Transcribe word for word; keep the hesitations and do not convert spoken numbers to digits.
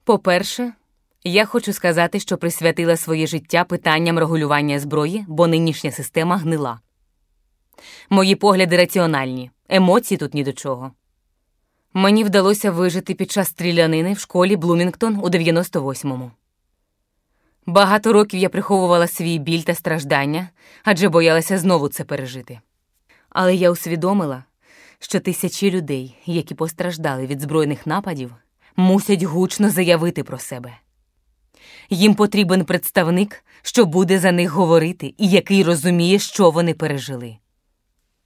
По-перше, я хочу сказати, що присвятила своє життя питанням регулювання зброї, бо нинішня система гнила. Мої погляди раціональні, емоції тут ні до чого. Мені вдалося вижити під час стрілянини в школі Блумінгтон у дев'яносто восьмому. Багато років я приховувала свій біль та страждання, адже боялася знову це пережити. Але я усвідомила, що тисячі людей, які постраждали від збройних нападів, мусять гучно заявити про себе. Їм потрібен представник, що буде за них говорити і який розуміє, що вони пережили.